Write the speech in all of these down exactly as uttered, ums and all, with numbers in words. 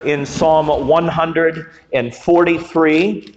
in Psalm one forty-three.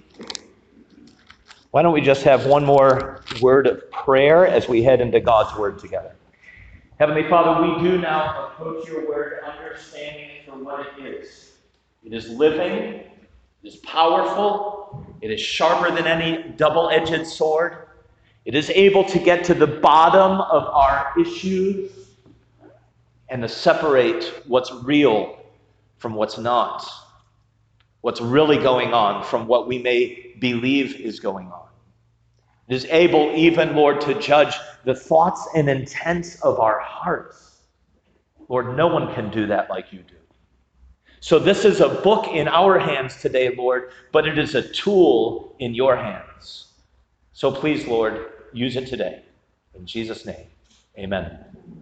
Why don't we just have one more word of prayer as we head into God's Word together. Heavenly Father, we do now approach your Word understanding it for what it is. It is living, it is powerful, it is sharper than any double-edged sword. It is able to get to the bottom of our issues and to separate what's real from what's not, what's really going on from what we may believe is going on. It is able even, Lord, to judge the thoughts and intents of our hearts. Lord, no one can do that like you do. So this is a book in our hands today, Lord, but it is a tool in your hands. So please, Lord, use it today. In Jesus' name, amen.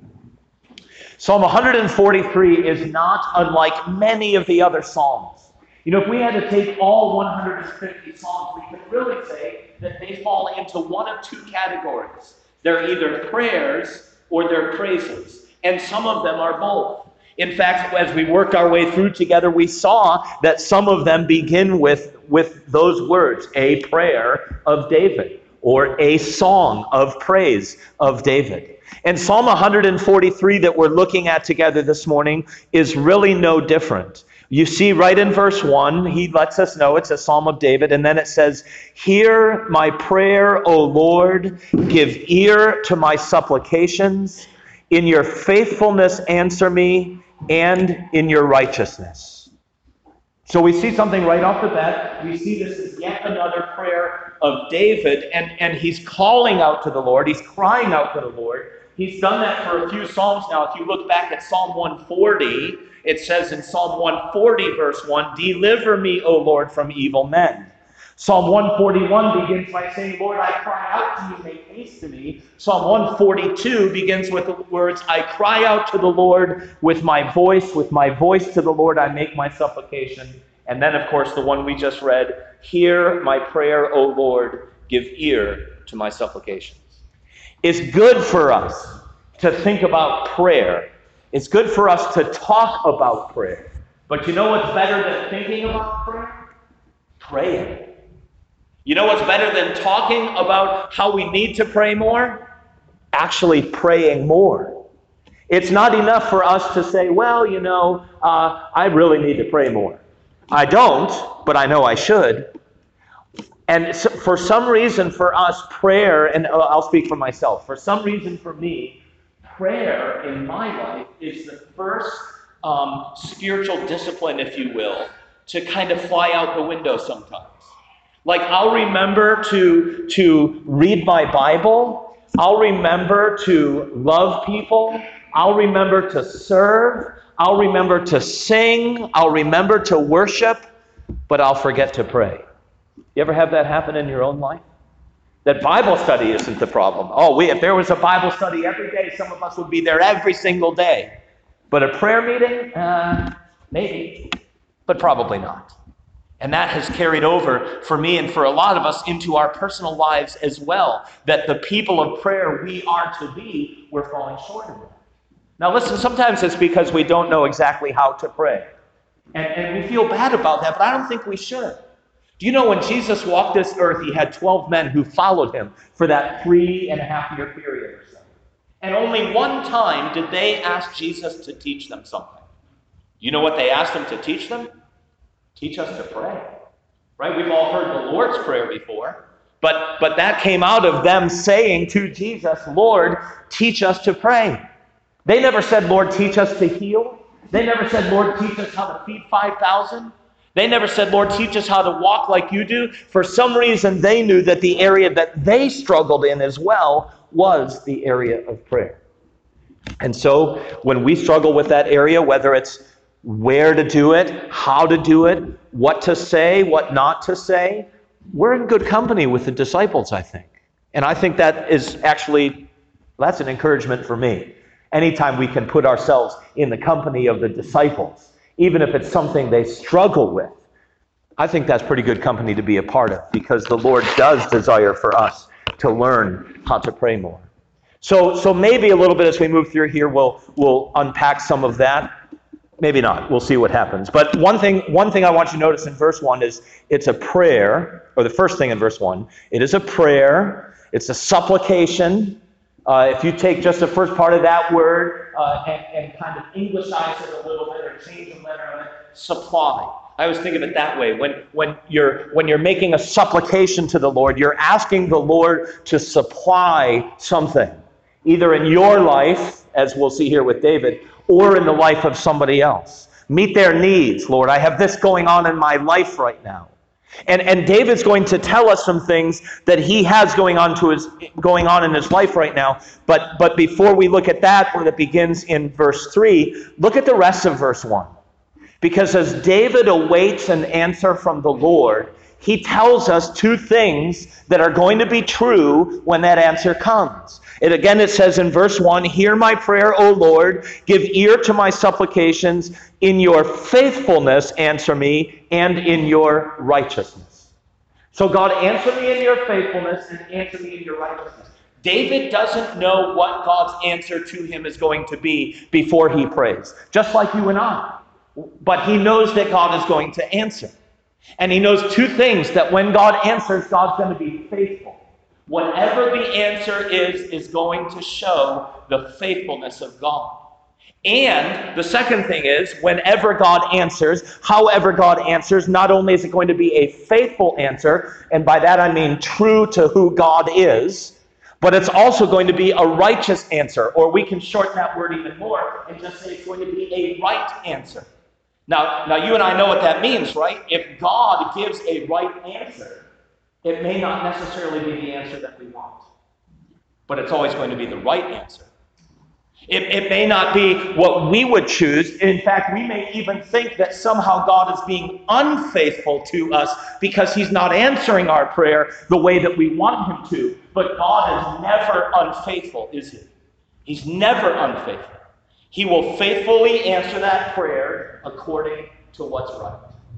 Psalm one forty-three is not unlike many of the other Psalms. You know, if we had to take all one hundred fifty Psalms, we could really say that they fall into one of two categories. They're either prayers or they're praises, and some of them are both. In fact, as we worked our way through together, we saw that some of them begin with, with those words, a prayer of David, or a song of praise of David. And Psalm one forty-three that we're looking at together this morning is really no different. You see right in verse one, he lets us know it's a Psalm of David, and then it says, "Hear my prayer, O Lord, give ear to my supplications. In your faithfulness answer me, and in your righteousness." So we see something right off the bat. We see this is yet another prayer of David, and, and he's calling out to the Lord. He's crying out to the Lord. He's done that for a few Psalms now. If you look back at Psalm one forty, it says in Psalm one forty, verse one, "Deliver me, O Lord, from evil men." Psalm one forty-one begins by saying, "Lord, I cry out to you, make haste to me." Psalm one forty-two begins with the words, "I cry out to the Lord with my voice, with my voice to the Lord I make my supplication." And then, of course, the one we just read, "Hear my prayer, O Lord, give ear to my supplications." It's good for us to think about prayer. It's good for us to talk about prayer. But you know what's better than thinking about prayer? Praying. You know what's better than talking about how we need to pray more? Actually praying more. It's not enough for us to say, well, you know, uh, I really need to pray more. I don't, but I know I should. And so for some reason for us, prayer, and I'll speak for myself, for some reason for me, prayer in my life is the first um, spiritual discipline, if you will, to kind of fly out the window sometimes. Like, I'll remember to, to read my Bible. I'll remember to love people. I'll remember to serve. I'll remember to sing. I'll remember to worship. But I'll forget to pray. You ever have that happen in your own life? That Bible study isn't the problem. Oh, we, if there was a Bible study every day, some of us would be there every single day. But a prayer meeting? Uh, maybe. But probably not. And that has carried over for me and for a lot of us into our personal lives as well. That the people of prayer we are to be, we're falling short of it. Now listen, sometimes it's because we don't know exactly how to pray. And, and we feel bad about that, but I don't think we should. Do you know when Jesus walked this earth, he had twelve men who followed him for that three and a half year period or so. And only one time did they ask Jesus to teach them something. You know what they asked him to teach them? Teach us to pray. Right? We've all heard the Lord's Prayer before. But, but that came out of them saying to Jesus, "Lord, teach us to pray." They never said, "Lord, teach us to heal." They never said, "Lord, teach us how to feed five thousand. They never said, "Lord, teach us how to walk like you do." For some reason, they knew that the area that they struggled in as well was the area of prayer. And so when we struggle with that area, whether it's where to do it, how to do it, what to say, what not to say, we're in good company with the disciples, I think. And I think that is actually, that's an encouragement for me. Anytime we can put ourselves in the company of the disciples, even if it's something they struggle with, I think that's pretty good company to be a part of, because the Lord does desire for us to learn how to pray more. So, so maybe a little bit as we move through here, we'll, we'll unpack some of that. Maybe not. We'll see what happens. But one thing, one thing I want you to notice in verse one is it's a prayer, or the first thing in verse one, it is a prayer, it's a supplication. Uh, if you take just the first part of that word uh, and, and kind of Englishize it a little bit or change the letter of it, supply. I always think of it that way. When, when, you're, when you're making a supplication to the Lord, you're asking the Lord to supply something, either in your life, as we'll see here with David, or in the life of somebody else. Meet their needs, Lord. I have this going on in my life right now. And, and David's going to tell us some things that he has going on to his going on in his life right now. But, but before we look at that, when it begins in verse three, look at the rest of verse one. Because as David awaits an answer from the Lord, he tells us two things that are going to be true when that answer comes. And again, it says in verse one, "Hear my prayer, O Lord, give ear to my supplications. In your faithfulness answer me, and in your righteousness." So God, answer me in your faithfulness and answer me in your righteousness. David doesn't know what God's answer to him is going to be before he prays, just like you and I. But he knows that God is going to answer. And he knows two things, that when God answers, God's going to be faithful. Whatever the answer is, is going to show the faithfulness of God. And the second thing is, whenever God answers, however God answers, not only is it going to be a faithful answer, and by that I mean true to who God is, but it's also going to be a righteous answer, or we can shorten that word even more and just say it's going to be a right answer. Now, now you and I know what that means, right? If God gives a right answer, it may not necessarily be the answer that we want, but it's always going to be the right answer. It, it may not be what we would choose. In fact, we may even think that somehow God is being unfaithful to us because he's not answering our prayer the way that we want him to. But God is never unfaithful, is he? He's never unfaithful. He will faithfully answer that prayer according to what's right.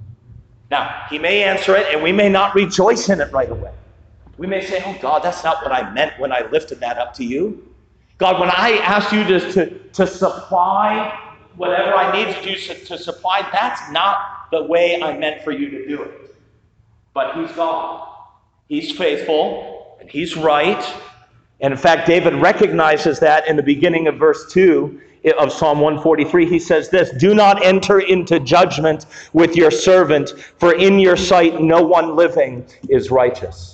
Now, he may answer it, and we may not rejoice in it right away. We may say, "Oh, God, that's not what I meant when I lifted that up to you. God, when I asked you to, to, to supply whatever I need to do to, to supply, that's not the way I meant for you to do it." But he's God. He's faithful, and he's right. And in fact, David recognizes that in the beginning of verse two of Psalm one forty-three. He says this, "Do not enter into judgment with your servant, for in your sight no one living is righteous."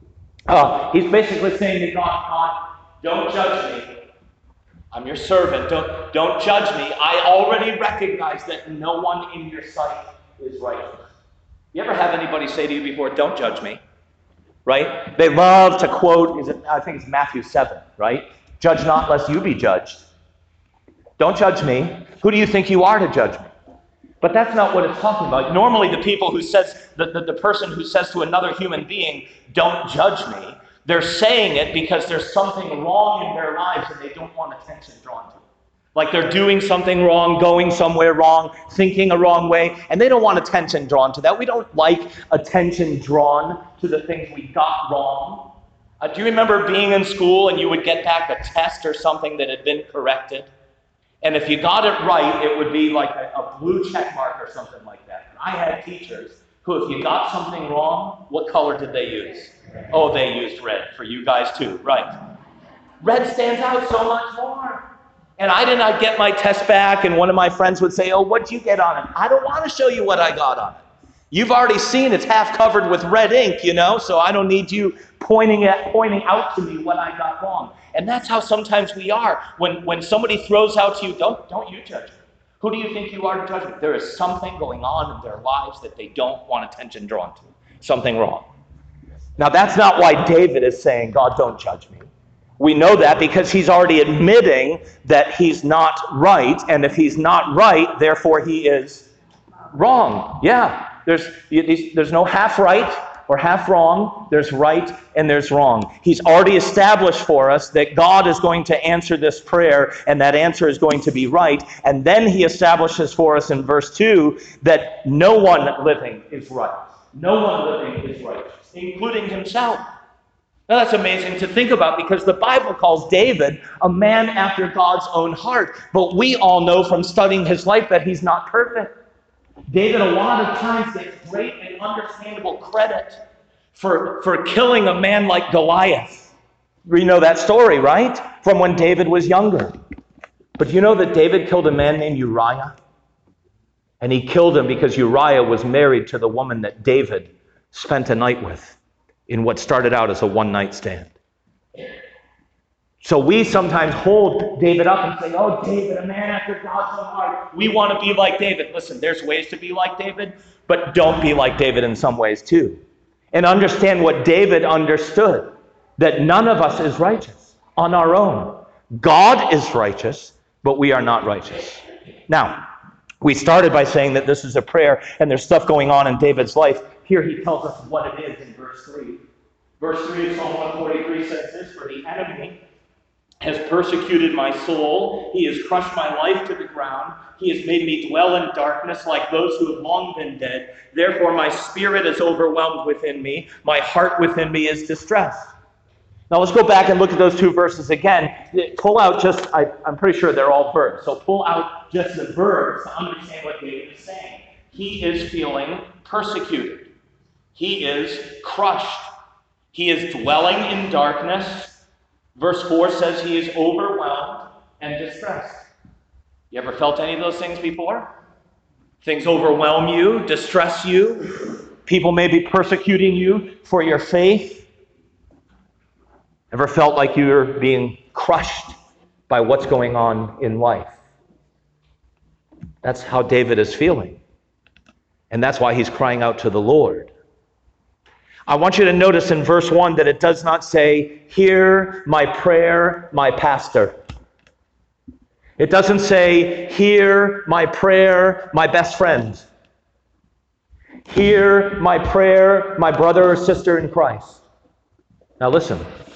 Uh, he's basically saying to God, God, don't judge me. I'm your servant. Don't, don't judge me. I already recognize that no one in your sight is righteous. You ever have anybody say to you before, "Don't judge me"? Right? They love to quote, is it, I think it's Matthew seven, right? "Judge not lest you be judged." Don't judge me. Who do you think you are to judge me? But that's not what it's talking about. Normally the people who says, the, the, the person who says to another human being, "Don't judge me," they're saying it because there's something wrong in their lives and they don't want attention drawn to it. Like they're doing something wrong, going somewhere wrong, thinking a wrong way, and they don't want attention drawn to that. We don't like attention drawn to the things we got wrong. Uh, do you remember being in school and you would get back a test or something that had been corrected? And if you got it right, it would be like a, a blue check mark or something like that. And I had teachers who, if you got something wrong, what color did they use? Oh, they used red for you guys too, right? Red stands out so much more. And I did not get my test back, and one of my friends would say, "Oh, what'd you get on it?" I don't want to show you what I got on it. You've already seen it's half covered with red ink, you know, so I don't need you pointing at pointing out to me what I got wrong. And that's how sometimes we are. When when somebody throws out to you, don't, don't you judge me. Who do you think you are to judge me? There is something going on in their lives that they don't want attention drawn to. Something wrong. Now, that's not why David is saying, "God, don't judge me." We know that because he's already admitting that he's not right, and if he's not right, therefore he is wrong. Yeah, there's, there's no half right or half wrong. There's right and there's wrong. He's already established for us that God is going to answer this prayer, and that answer is going to be right. And then he establishes for us in verse two that no one living is right. No one living is righteous, including himself. Now that's amazing to think about because the Bible calls David a man after God's own heart. But we all know from studying his life that he's not perfect. David a lot of times gets great and understandable credit for, for killing a man like Goliath. We know that story, right? From when David was younger. But you know that David killed a man named Uriah? And he killed him because Uriah was married to the woman that David spent a night with in what started out as a one-night stand. So we sometimes hold David up and say, oh, David, a man after God's own heart. We want to be like David. Listen, there's ways to be like David, but don't be like David in some ways too. And understand what David understood, that none of us is righteous on our own. God is righteous, but we are not righteous. Now, we started by saying that this is a prayer and there's stuff going on in David's life. Here he tells us what it is in verse three. Verse three of Psalm one forty-three says this, for the enemy has persecuted my soul. He has crushed my life to the ground. He has made me dwell in darkness like those who have long been dead. Therefore my spirit is overwhelmed within me. My heart within me is distressed. Now let's go back and look at those two verses again. Pull out just, I, I'm pretty sure they're all verbs. So pull out just the verbs to understand what David is saying. He is feeling persecuted. He is crushed. He is dwelling in darkness. Verse four says he is overwhelmed and distressed. You ever felt any of those things before? Things overwhelm you, distress you. People may be persecuting you for your faith. Ever felt like you're being crushed by what's going on in life? That's how David is feeling. And that's why he's crying out to the Lord. I want you to notice in verse one that it does not say, hear my prayer, my pastor. It doesn't say, hear my prayer, my best friend. Hear my prayer, my brother or sister in Christ. Now listen.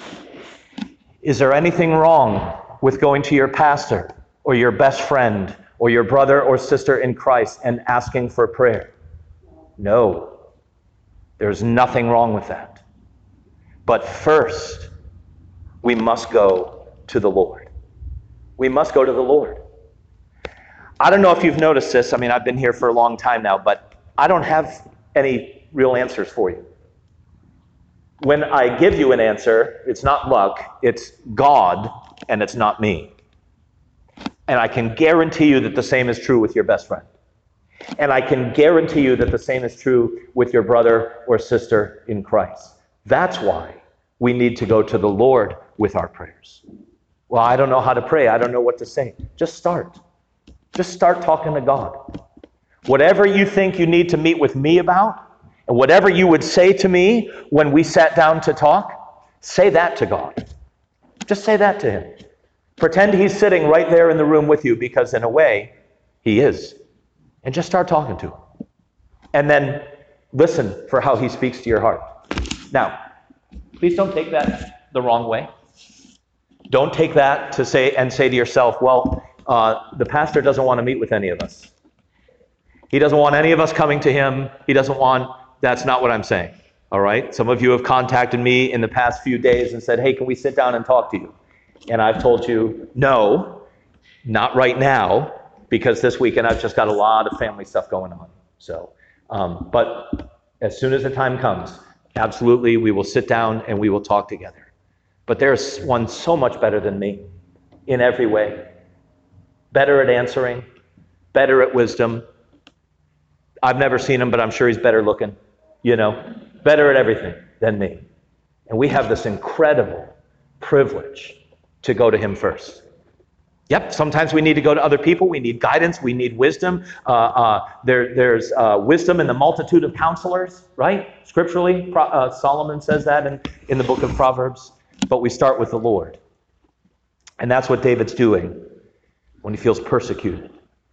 Is there anything wrong with going to your pastor or your best friend or your brother or sister in Christ and asking for prayer? No. There's nothing wrong with that. But first, we must go to the Lord. We must go to the Lord. I don't know if you've noticed this. I mean, I've been here for a long time now, but I don't have any real answers for you. When I give you an answer, it's not luck, it's God, and it's not me. And I can guarantee you that the same is true with your best friend. And I can guarantee you that the same is true with your brother or sister in Christ. That's why we need to go to the Lord with our prayers. Well, I don't know how to pray. I don't know what to say. Just start. Just start talking to God. Whatever you think you need to meet with me about, and whatever you would say to me when we sat down to talk, say that to God. Just say that to him. Pretend he's sitting right there in the room with you, because in a way, he is. And just start talking to him. And then listen for how he speaks to your heart. Now, please don't take that the wrong way. Don't take that to say and say to yourself, well, uh, the pastor doesn't want to meet with any of us. He doesn't want any of us coming to him. He doesn't want... That's not what I'm saying, all right? Some of you have contacted me in the past few days and said, hey, can we sit down and talk to you? And I've told you, no, not right now, because this weekend I've just got a lot of family stuff going on. So, um, but as soon as the time comes, absolutely, we will sit down and we will talk together. But there's one so much better than me in every way. Better at answering, better at wisdom. I've never seen him, but I'm sure he's better looking. You know, better at everything than me. And we have this incredible privilege to go to him first. Yep, sometimes we need to go to other people. We need guidance. We need wisdom. Uh, uh, there, there's uh, wisdom in the multitude of counselors, right? Scripturally, uh, Solomon says that in, in the book of Proverbs. But we start with the Lord. And that's what David's doing when he feels persecuted.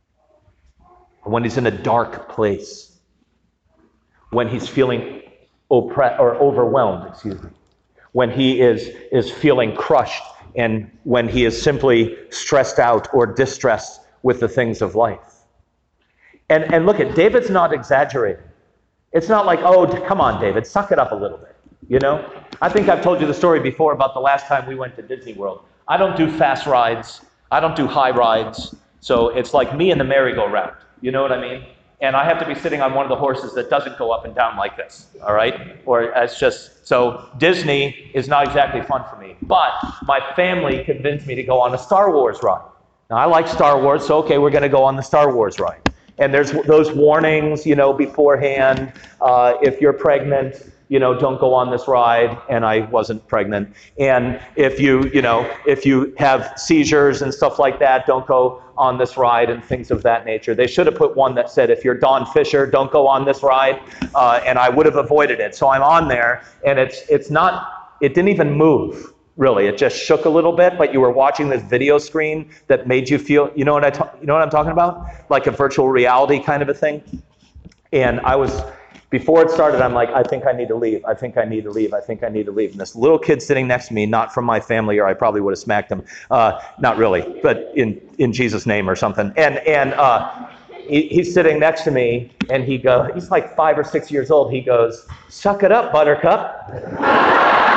When he's in a dark place. When he's feeling oppre- or overwhelmed, excuse me. When he is, is feeling crushed, and when he is simply stressed out or distressed with the things of life. And, and look at, David's not exaggerating. It's not like, oh, come on, David, suck it up a little bit. You know? I think I've told you the story before about the last time we went to Disney World. I don't do fast rides. I don't do high rides. So it's like me and the merry-go-round. You know what I mean? And I have to be sitting on one of the horses that doesn't go up and down like this, all right? Or it's just, so Disney is not exactly fun for me. But my family convinced me to go on a Star Wars ride. Now, I like Star Wars, so okay, we're going to go on the Star Wars ride. And there's those warnings, you know, beforehand. Uh, if you're pregnant, you know, don't go on this ride. And I wasn't pregnant. And if you, you know, if you have seizures and stuff like that, don't go on this ride and things of that nature. They should have put one that said, if you're Dawn Fisher, don't go on this ride. Uh, and I would have avoided it. So I'm on there, and it's it's not, it didn't even move. Really, it just shook a little bit, but you were watching this video screen that made you feel, you know what I, ta- you know what I'm talking about? Like a virtual reality kind of a thing. And I was, before it started, I'm like, I think I need to leave. I think I need to leave. I think I need to leave. And this little kid sitting next to me, not from my family, or I probably would have smacked him. Uh, not really, but in, in Jesus' name or something. And and uh, he, he's sitting next to me, and he goes, he's like five or six years old. He goes, "Suck it up, Buttercup."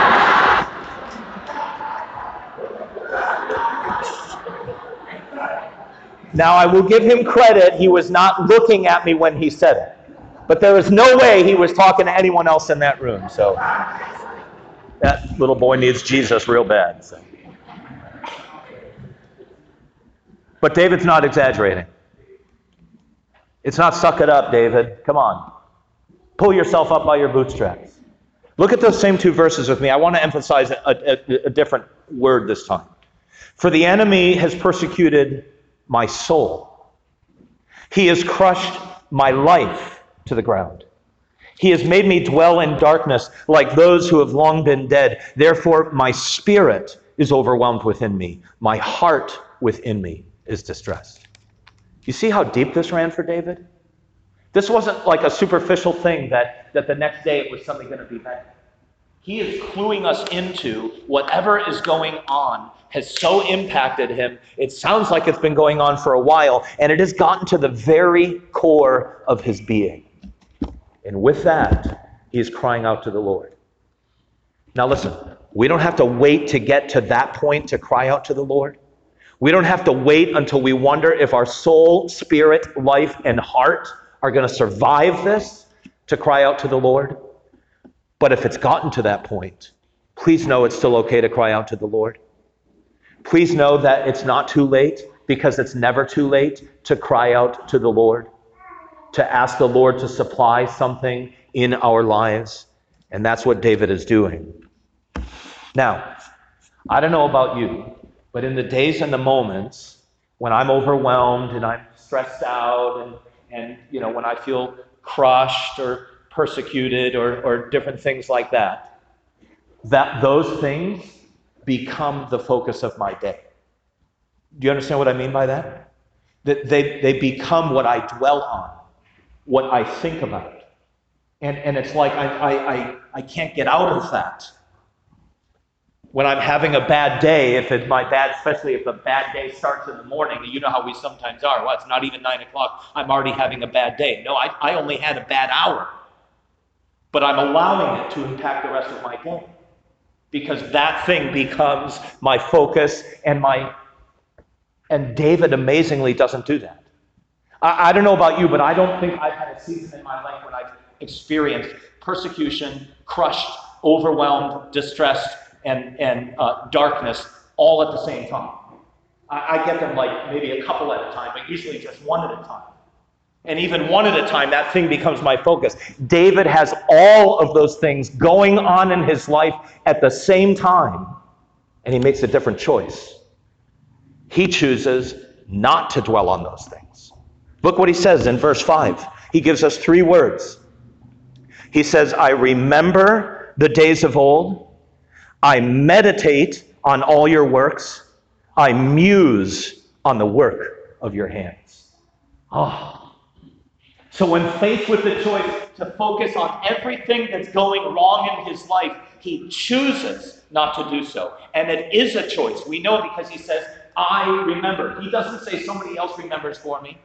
Now, I will give him credit. He was not looking at me when he said it. But there was no way he was talking to anyone else in that room. So that little boy needs Jesus real bad. So. But David's not exaggerating. It's not suck it up, David. Come on. Pull yourself up by your bootstraps. Look at those same two verses with me. I want to emphasize a, a, a different word this time. For the enemy has persecuted my soul. He has crushed my life to the ground. He has made me dwell in darkness like those who have long been dead. Therefore, my spirit is overwhelmed within me. My heart within me is distressed. You see how deep this ran for David? This wasn't like a superficial thing that, that the next day it was suddenly going to be better. He is cluing us into whatever is going on has so impacted him. It sounds like it's been going on for a while, and it has gotten to the very core of his being. And with that, he is crying out to the Lord. Now listen, we don't have to wait to get to that point to cry out to the Lord. We don't have to wait until we wonder if our soul, spirit, life, and heart are going to survive this to cry out to the Lord. But if it's gotten to that point, please know it's still okay to cry out to the Lord. Please know that it's not too late, because it's never too late to cry out to the Lord, to ask the Lord to supply something in our lives. And that's what David is doing. Now, I don't know about you, but in the days and the moments when I'm overwhelmed and I'm stressed out and, and you know, when I feel crushed or persecuted or, or different things like that, that those things become the focus of my day. Do you understand what I mean by that? That they, they become what I dwell on, what I think about. And, and it's like I, I, I, I can't get out of that. When I'm having a bad day, if it's my bad, especially if the bad day starts in the morning, you know how we sometimes are. Well, it's not even nine o'clock. I'm already having a bad day. No, I, I only had a bad hour. But I'm allowing it to impact the rest of my day. Because that thing becomes my focus and my, and David amazingly doesn't do that. I, I don't know about you, but I don't think I've had a season in my life when I've experienced persecution, crushed, overwhelmed, distressed, and, and uh, darkness all at the same time. I, I get them like maybe a couple at a time, but usually just one at a time. And even one at a time, that thing becomes my focus. David has all of those things going on in his life at the same time, and he makes a different choice. He chooses not to dwell on those things. Look what he says in verse five. He gives us three words. He says, I remember the days of old. I meditate on all your works. I muse on the work of your hands. Oh. So when faced with the choice to focus on everything that's going wrong in his life, he chooses not to do so. And it is a choice. We know because he says, I remember. He doesn't say somebody else remembers for me.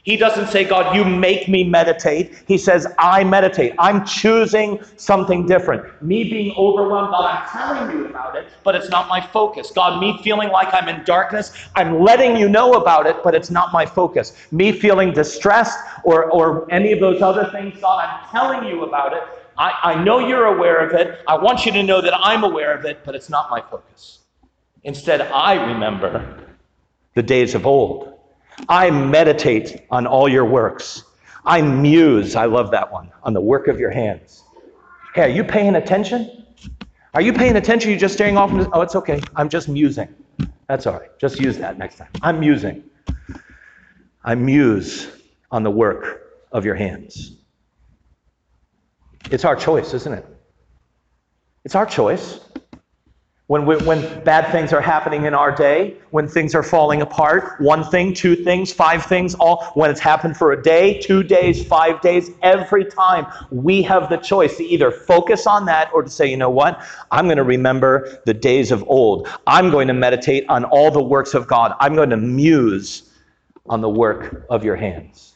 He doesn't say, God, you make me meditate. He says, I meditate. I'm choosing something different. Me being overwhelmed, God, I'm telling you about it, but it's not my focus. God, me feeling like I'm in darkness, I'm letting you know about it, but it's not my focus. Me feeling distressed or, or any of those other things, God, I'm telling you about it. I, I know you're aware of it. I want you to know that I'm aware of it, but it's not my focus. Instead, I remember the days of old. I meditate on all your works. I muse, I love that one, on the work of your hands. Hey, are you paying attention? Are you paying attention? You're just staring off into, oh, it's okay. I'm just musing. That's all right. Just use that next time. I'm musing. I muse on the work of your hands. It's our choice, isn't it? It's our choice. When, we, when bad things are happening in our day, when things are falling apart, one thing, two things, five things, all when it's happened for a day, two days, five days, every time we have the choice to either focus on that or to say, you know what, I'm going to remember the days of old. I'm going to meditate on all the works of God. I'm going to muse on the work of your hands.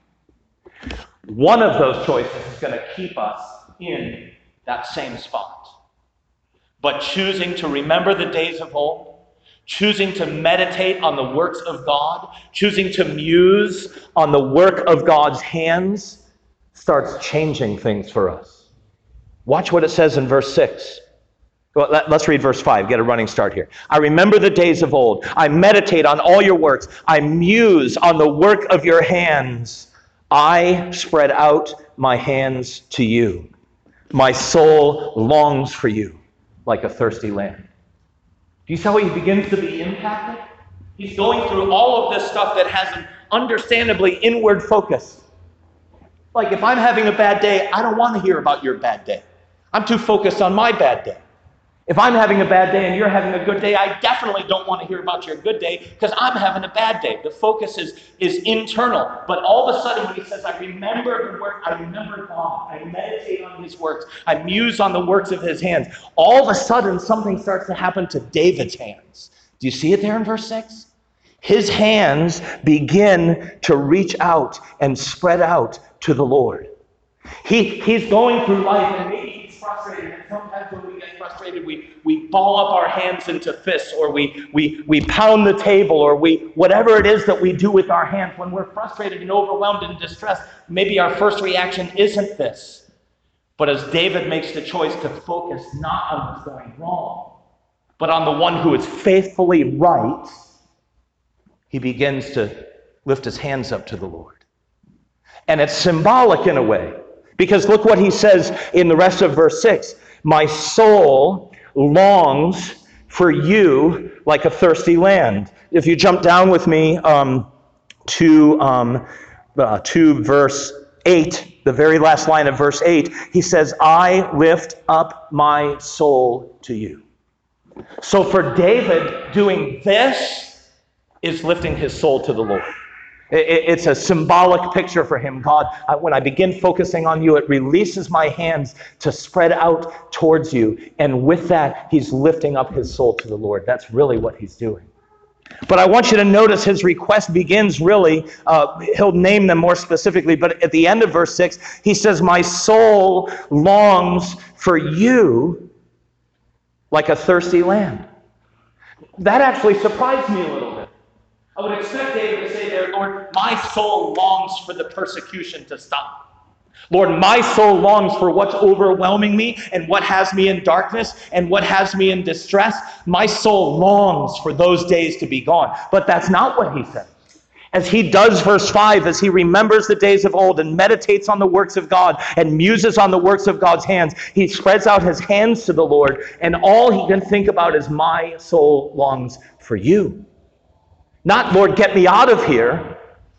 One of those choices is going to keep us in that same spot. But choosing to remember the days of old, choosing to meditate on the works of God, choosing to muse on the work of God's hands, starts changing things for us. Watch what it says in verse six. Well, let's read verse five, get a running start here. I remember the days of old. I meditate on all your works. I muse on the work of your hands. I spread out my hands to you. My soul longs for you like a thirsty land. Do you see how he begins to be impacted? He's going through all of this stuff that has an understandably inward focus. Like if I'm having a bad day, I don't want to hear about your bad day. I'm too focused on my bad day. If I'm having a bad day and you're having a good day, I definitely don't want to hear about your good day because I'm having a bad day. The focus is, is internal. But all of a sudden when he says, I remember the work, I remember God, I meditate on his works, I muse on the works of his hands, all of a sudden something starts to happen to David's hands. Do you see it there in verse six? His hands begin to reach out and spread out to the Lord. He, he's going through life and maybe he's frustrated. And sometimes when we get frustrated, we, we ball up our hands into fists, or we, we, we pound the table, or we whatever it is that we do with our hands. When we're frustrated and overwhelmed and distressed, maybe our first reaction isn't this. But as David makes the choice to focus not on what's going wrong, but on the one who is faithfully right, he begins to lift his hands up to the Lord. And it's symbolic in a way. Because look what he says in the rest of verse six. My soul longs for you like a thirsty land. If you jump down with me um, to, um, uh, to verse eight, the very last line of verse eight, he says, I lift up my soul to you. So for David, doing this is lifting his soul to the Lord. It's a symbolic picture for him. God, when I begin focusing on you, it releases my hands to spread out towards you. And with that, he's lifting up his soul to the Lord. That's really what he's doing. But I want you to notice his request begins really, uh, he'll name them more specifically, but at the end of verse six, he says, my soul longs for you like a thirsty land. That actually surprised me a little bit. I would expect David to say there, Lord, my soul longs for the persecution to stop. Lord, my soul longs for what's overwhelming me and what has me in darkness and what has me in distress. My soul longs for those days to be gone. But that's not what he says. As he does verse five, as he remembers the days of old and meditates on the works of God and muses on the works of God's hands, he spreads out his hands to the Lord, and all he can think about is, my soul longs for you. Not, Lord, get me out of here.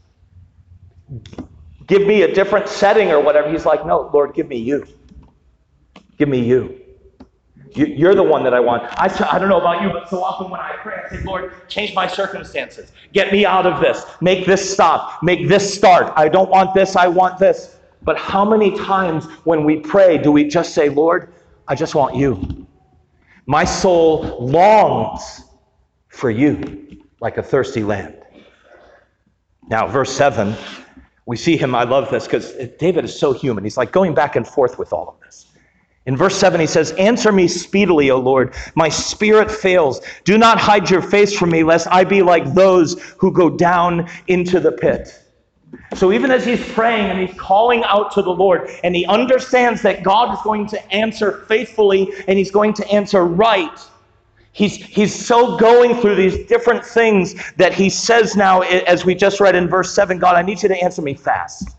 Give me a different setting or whatever. He's like, no, Lord, give me you. Give me you. You're the one that I want. I, I don't know about you, but so often when I pray, I say, Lord, change my circumstances. Get me out of this. Make this stop. Make this start. I don't want this. I want this. But how many times when we pray do we just say, Lord, I just want you. My soul longs for you like a thirsty land. Now, verse seven, we see him, I love this, because David is so human. He's like going back and forth with all of this. In verse seven, he says, "Answer me speedily, O Lord. My spirit fails. Do not hide your face from me, lest I be like those who go down into the pit." So even as he's praying and he's calling out to the Lord, and he understands that God is going to answer faithfully and he's going to answer right, he's, he's so going through these different things that he says now, as we just read in verse seven, "God, I need you to answer me fast."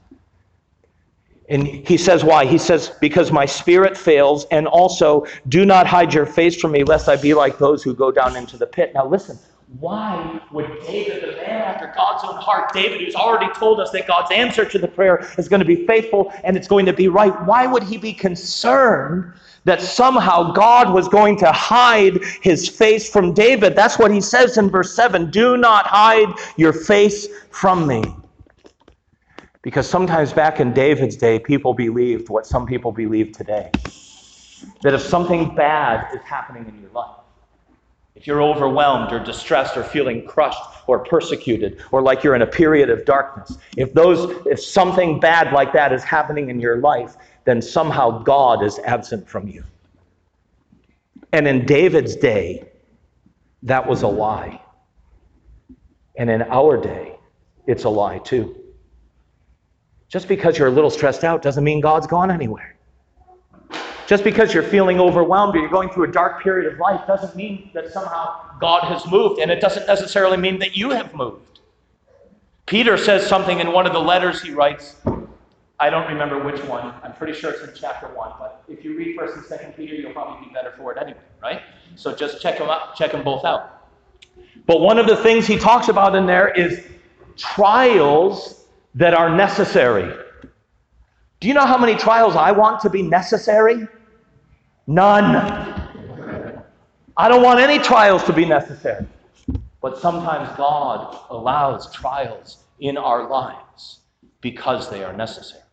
And he says, why? He says, "Because my spirit fails, and also do not hide your face from me, lest I be like those who go down into the pit." Now listen, why would David, the man after God's own heart, David, who's already told us that God's answer to the prayer is going to be faithful and it's going to be right, why would he be concerned that somehow God was going to hide his face from David? That's what he says in verse seven, "Do not hide your face from me." Because sometimes back in David's day, people believed what some people believe today. That if something bad is happening in your life, if you're overwhelmed or distressed or feeling crushed or persecuted or like you're in a period of darkness, if those, if something bad like that is happening in your life, then somehow God is absent from you. And in David's day, that was a lie. And in our day, it's a lie too. Just because you're a little stressed out doesn't mean God's gone anywhere. Just because you're feeling overwhelmed or you're going through a dark period of life doesn't mean that somehow God has moved, and it doesn't necessarily mean that you have moved. Peter says something in one of the letters he writes. I don't remember which one. I'm pretty sure it's in chapter one, but if you read First and Second Peter, you'll probably be better for it anyway, right? So just check them out, check them both out. But one of the things he talks about in there is trials that are necessary. Do you know how many trials I want to be necessary? None. I don't want any trials to be necessary. But sometimes God allows trials in our lives because they are necessary.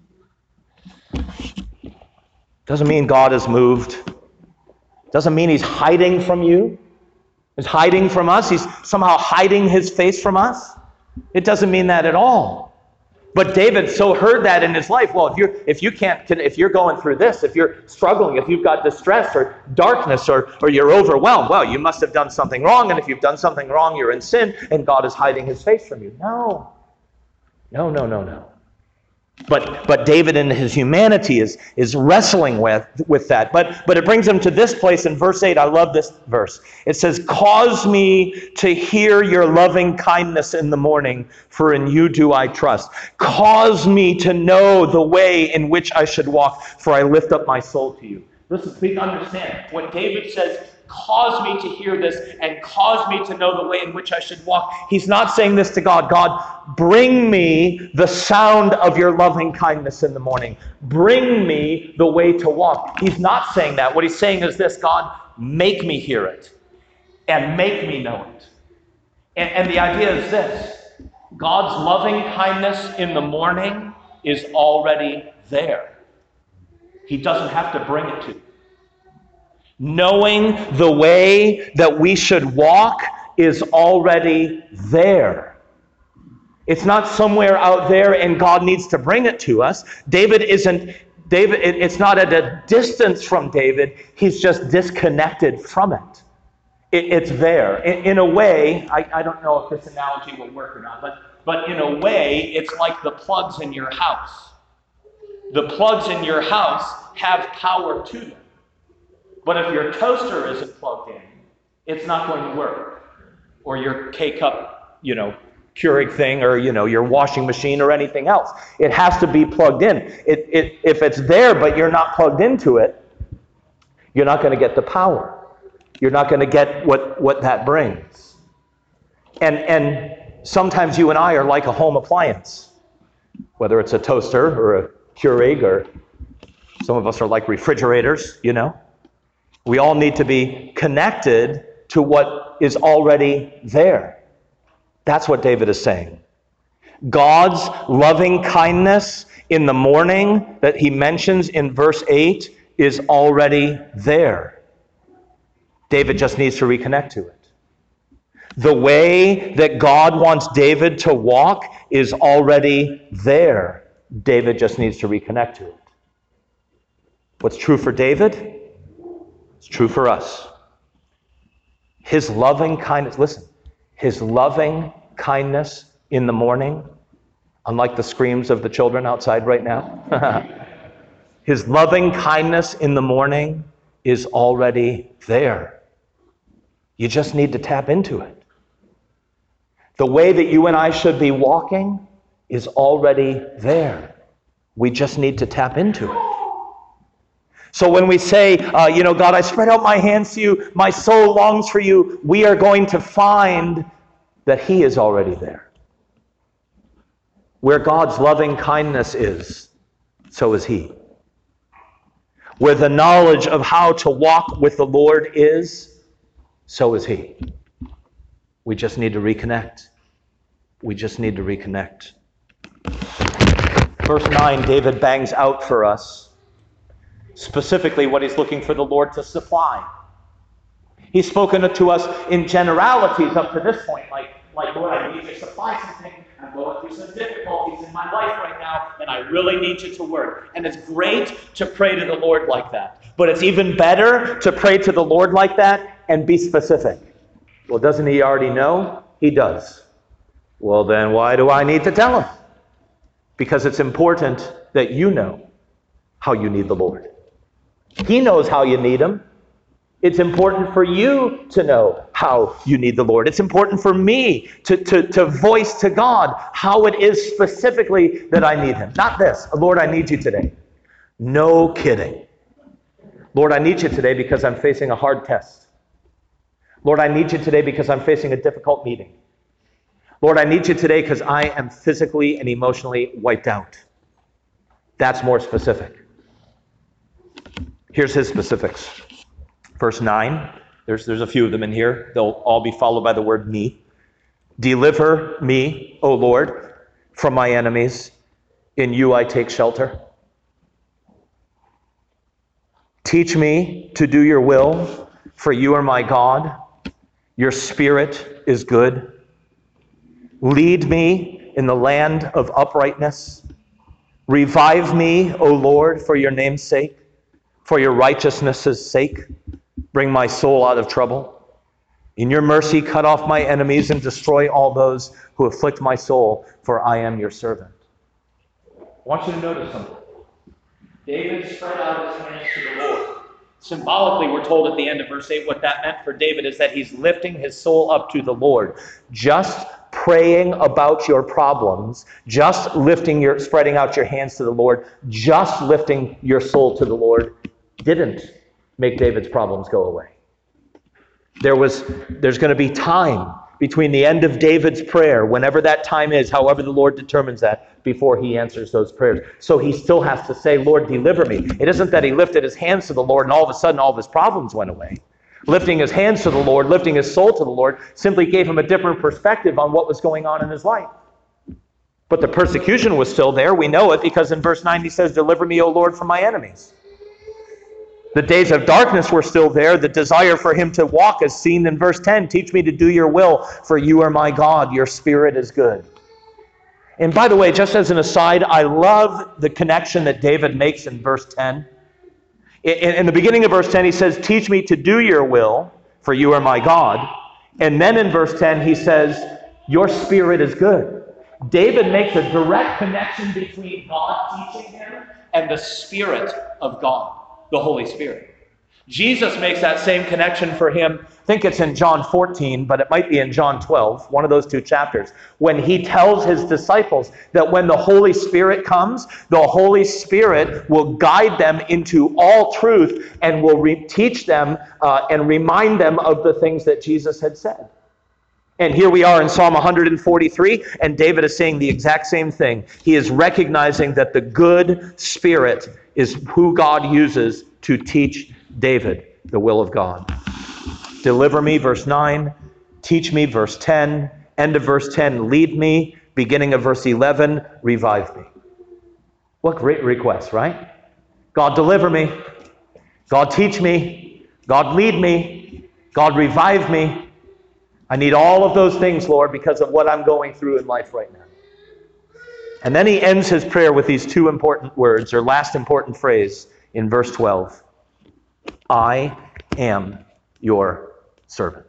Doesn't mean God is moved. Doesn't mean he's hiding from you. He's hiding from us. He's somehow hiding his face from us. It doesn't mean that at all. But David so heard that in his life. Well, if you're if you can't if you're going through this, if you're struggling, if you've got distress or darkness or or you're overwhelmed, well, you must have done something wrong. And if you've done something wrong, you're in sin, and God is hiding his face from you. No. No, no, no, no. But but David in his humanity is is wrestling with with that. But but it brings him to this place in verse eight. I love this verse. It says, "Cause me to hear your loving kindness in the morning, for in you do I trust. Cause me to know the way in which I should walk, for I lift up my soul to you." Listen, please understand. When David says, "Cause me to hear this and cause me to know the way in which I should walk," he's not saying this to God. God, bring me the sound of your loving kindness in the morning. Bring me the way to walk. He's not saying that. What he's saying is this: God, make me hear it and make me know it. And, and the idea is this: God's loving kindness in the morning is already there. He doesn't have to bring it to you. Knowing the way that we should walk is already there. It's not somewhere out there and God needs to bring it to us. David isn't, David, it, it's not at a distance from David. He's just disconnected from it. it it's there. In, in a way, I, I don't know if this analogy will work or not, but, but in a way, it's like the plugs in your house. The plugs in your house have power to them. But if your toaster isn't plugged in, it's not going to work. Or your K-cup, you know, Keurig thing, or, you know, your washing machine or anything else. It has to be plugged in. It, it, if it's there but you're not plugged into it, you're not going to get the power. You're not going to get what, what that brings. And, and sometimes you and I are like a home appliance, whether it's a toaster or a Keurig, or some of us are like refrigerators, you know. We all need to be connected to what is already there. That's what David is saying. God's loving kindness in the morning that he mentions in verse eight is already there. David just needs to reconnect to it. The way that God wants David to walk is already there. David just needs to reconnect to it. What's true for David? It's true for us. His loving kindness, listen, his loving kindness in the morning, unlike the screams of the children outside right now, his loving kindness in the morning is already there. You just need to tap into it. The way that you and I should be walking is already there. We just need to tap into it. So when we say, uh, you know, God, I spread out my hands to you, my soul longs for you, we are going to find that he is already there. Where God's loving kindness is, so is he. Where the knowledge of how to walk with the Lord is, so is he. We just need to reconnect. We just need to reconnect. Verse nine, David bangs out for us specifically what he's looking for the Lord to supply. He's spoken to us in generalities up to this point, like, like Lord, I need you to supply something. I'm going through some difficulties in my life right now, and I really need you to work. And it's great to pray to the Lord like that. But it's even better to pray to the Lord like that and be specific. Well, doesn't he already know? He does. Well, then why do I need to tell him? Because it's important that you know how you need the Lord. He knows how you need him. It's important for you to know how you need the Lord. It's important for me to, to, to voice to God how it is specifically that I need him. Not this, Lord, I need you today. No kidding. Lord, I need you today because I'm facing a hard test. Lord, I need you today because I'm facing a difficult meeting. Lord, I need you today because I am physically and emotionally wiped out. That's more specific. Here's his specifics. Verse nine, there's, there's a few of them in here. They'll all be followed by the word me. Deliver me, O Lord, from my enemies. In you I take shelter. Teach me to do your will, for you are my God. Your spirit is good. Lead me in the land of uprightness. Revive me, O Lord, for your name's sake. For your righteousness' sake, bring my soul out of trouble. In your mercy, cut off my enemies and destroy all those who afflict my soul, for I am your servant. I want you to notice something. David spread out his hands to the Lord. Symbolically, we're told at the end of verse eight, what that meant for David is that he's lifting his soul up to the Lord. Just praying about your problems, just lifting your, spreading out your hands to the Lord, just lifting your soul to the Lord, didn't make David's problems go away. There was, there's going to be time between the end of David's prayer, whenever that time is, however the Lord determines that, before he answers those prayers. So he still has to say, Lord, deliver me. It isn't that he lifted his hands to the Lord and all of a sudden all of his problems went away. Lifting his hands to the Lord, lifting his soul to the Lord, simply gave him a different perspective on what was going on in his life. But the persecution was still there. We know it because in verse nine he says, deliver me, O Lord, from my enemies. The days of darkness were still there. The desire for him to walk is seen in verse ten. Teach me to do your will, for you are my God. Your spirit is good. And by the way, just as an aside, I love the connection that David makes in verse ten. In, in the beginning of verse ten, he says, teach me to do your will, for you are my God. And then in verse ten, he says, your spirit is good. David makes a direct connection between God teaching him and the Spirit of God. The Holy Spirit. Jesus makes that same connection for him. I think it's in John fourteen, but it might be in John twelve, one of those two chapters, when he tells his disciples that when the Holy Spirit comes, the Holy Spirit will guide them into all truth and will re- teach them uh, and remind them of the things that Jesus had said. And here we are in Psalm one forty-three, and David is saying the exact same thing. He is recognizing that the good Spirit is who God uses to teach David the will of God. Deliver me, verse nine. Teach me, verse ten. End of verse ten, lead me. Beginning of verse eleven, revive me. What great request, right? God, deliver me. God, teach me. God, lead me. God, revive me. I need all of those things, Lord, because of what I'm going through in life right now. And then he ends his prayer with these two important words, or last important phrase in verse twelve. I am your servant.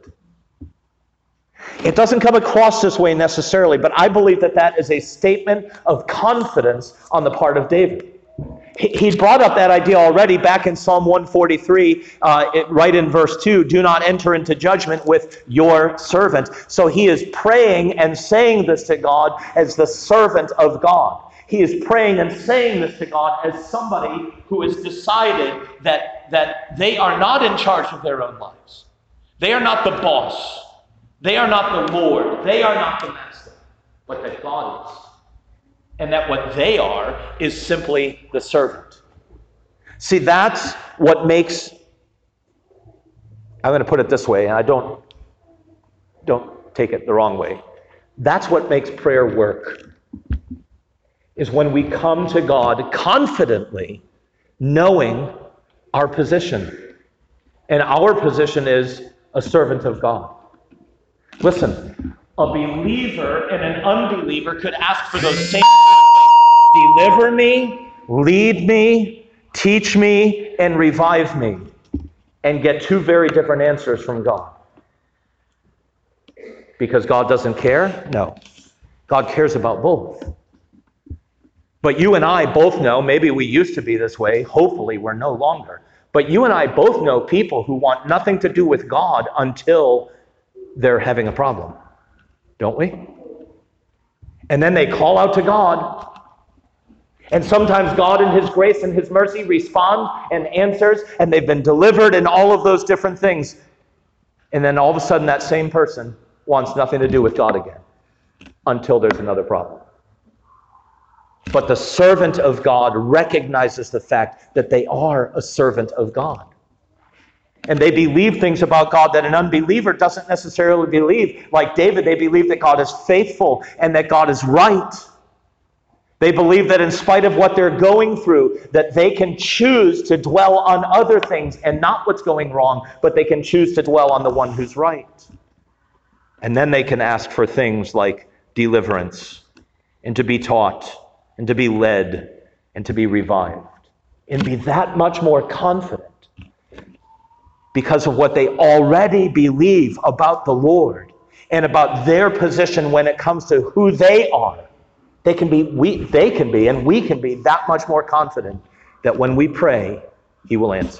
It doesn't come across this way necessarily, but I believe that that is a statement of confidence on the part of David. He brought up that idea already back in Psalm one forty-three, uh, it, right in verse two, do not enter into judgment with your servant. So he is praying and saying this to God as the servant of God. He is praying and saying this to God as somebody who has decided that, that they are not in charge of their own lives. They are not the boss. They are not the Lord. They are not the master. But that God is. And that what they are is simply the servant. See, that's what makes, I'm going to put it this way, and I don't, don't take it the wrong way. That's what makes prayer work, is when we come to God confidently, knowing our position. And our position is a servant of God. Listen, a believer and an unbeliever could ask for those same things. Deliver me, lead me, teach me, and revive me. And get two very different answers from God. Because God doesn't care? No. God cares about both. But you and I both know, maybe we used to be this way, hopefully we're no longer. But you and I both know people who want nothing to do with God until they're having a problem. Don't we? And then they call out to God. And sometimes God in his grace and his mercy responds and answers, and they've been delivered and all of those different things. And then all of a sudden that same person wants nothing to do with God again until there's another problem. But the servant of God recognizes the fact that they are a servant of God. And they believe things about God that an unbeliever doesn't necessarily believe. Like David, they believe that God is faithful and that God is right. They believe that in spite of what they're going through, that they can choose to dwell on other things and not what's going wrong, but they can choose to dwell on the one who's right. And then they can ask for things like deliverance, and to be taught, and to be led, and to be revived, and be that much more confident because of what they already believe about the Lord and about their position when it comes to who they are. They can be, we, they can be, and we can be that much more confident that when we pray, he will answer.